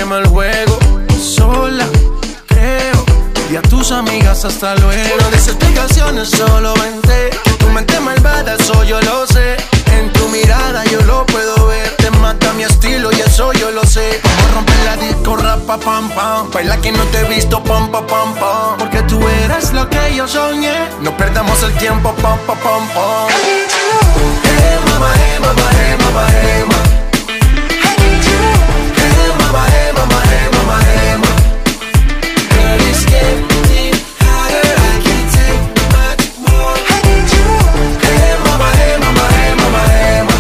quema el juego. Sola, creo, y a tus amigas hasta luego. No des explicaciones, solo vente. Que tu mente malvada, eso yo lo sé. En tu mirada yo lo puedo ver. Te mata mi estilo y eso yo lo sé. Vamos a romper la disco, rapa, pam, pam. Baila que no te he visto, pam, pam, pam, pam. Porque tú eres lo que yo soñé. No perdamos el tiempo, pam, pam, pam, pam. Hey, mama, hey, mama, hey, mama, hey, mama. Hey, mama, hey, mama, hey, mama, hey, mama. Girl, it's getting hotter, I can't take much more. Hey, mama, hey, mama, hey, mama, hey, mama.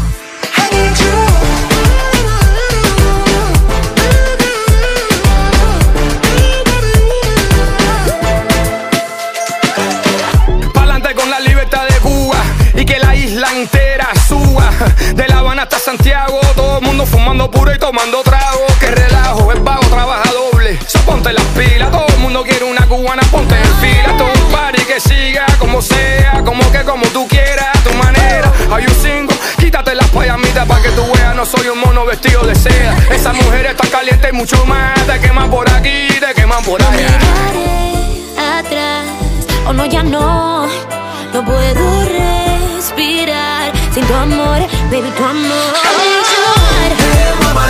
Pa'lante con la libertad de Cuba y que la isla entera suba. De La Habana hasta Santiago, todo el mundo fumando puro y tomando trago. Que relajo, el vago trabaja doble. So ponte las pilas, todo el mundo quiere una cubana, ponte en fila. Todo un party que siga como sea, como tú quieras, a tu manera. Hay un single, quítate las payamitas pa' que tú veas. No soy un mono vestido de seda. Esa mujer está caliente y mucho más. Te queman por aquí, te queman por allá. Miraré atrás, oh no, ya no. No puedo respirar sin tu amor, baby, tu amor. Hey, mama,